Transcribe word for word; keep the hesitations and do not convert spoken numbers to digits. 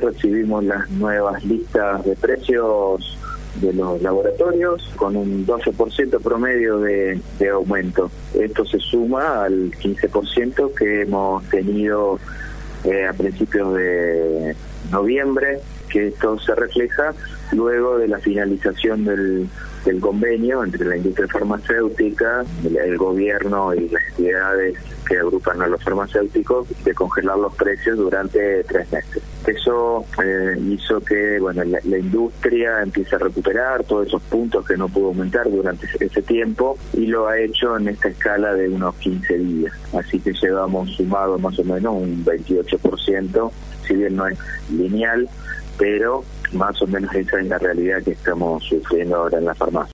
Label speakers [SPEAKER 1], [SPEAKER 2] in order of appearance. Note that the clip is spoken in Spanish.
[SPEAKER 1] recibimos las nuevas listas de precios de los laboratorios con un doce por ciento promedio de, de aumento. Esto se suma al quince por ciento que hemos tenido eh, a principios de noviembre, que esto se refleja luego de la finalización del, del convenio entre la industria farmacéutica, el, el gobierno y las entidades que agrupan a los farmacéuticos, de congelar los precios durante tres meses. Eso eh, hizo que bueno la, la industria empiece a recuperar todos esos puntos que no pudo aumentar durante ese, ese tiempo, y lo ha hecho en esta escala de unos quince días. Así que llevamos sumado más o menos un veintiocho por ciento, si bien no es lineal, pero más o menos esa es la realidad que estamos sufriendo ahora en la farmacia.